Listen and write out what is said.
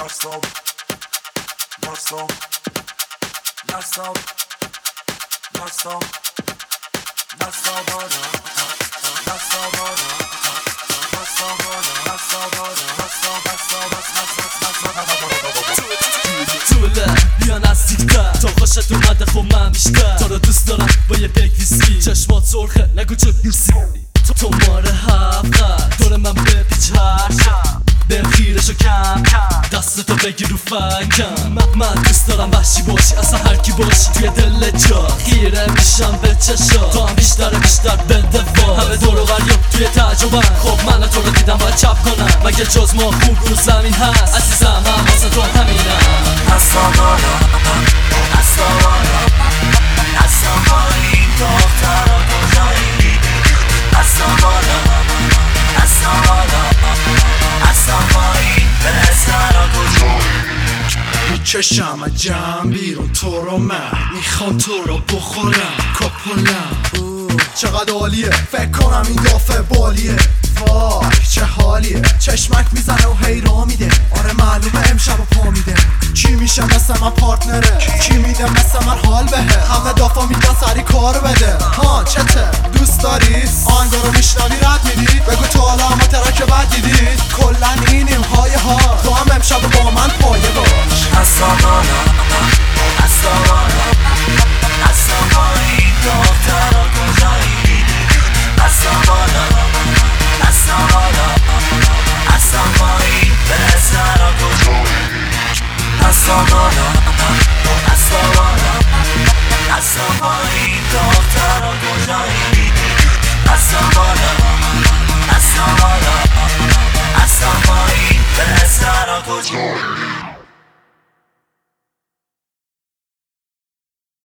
توله بیا نزدیکتر تا خوشت اومده خب من بیشتر تو رو دوست دارم با یه پیک ویسکی چشمات سرخه نگو چه بیسی تو ماره حفقت دور من بپیچ هرشم بهم خیرشو کم دستتو بگیر رو فکم من دوست دارم وحشی باشی اصلا هرکی باشی توی دل جا خیره میشم به چشا تو هم بیشتر بده وا همه دور و بریم توی تعجبن خب من تو رو دیدم باید چپ کنم مگه جز ما خوب رو زمین هست عزیزم من واسه تو همینم دستا بالا دستا بالا دستا بالا این دخترا کجایی دستا بالا دستا بالا دستا بالا این پسرا کجایی میکشم از جمع بیرون تو رو من میخوام تو رو بخورم کپولم چقدر عالیه فکر کنم این دافه بالیه وای چه حالیه چشمک میزنه و حیرا میده آره معلومه امشب و پا میده کی میشه مثل من پارتنره کی میده مثل من حال بهه همه دافا میگن سری کار بده ها چته دوست داری آهنگا رو میشنوی رد میدی بگو تو حالا اما ترک بد دیدی کلن اینیم های ها تو هم امشب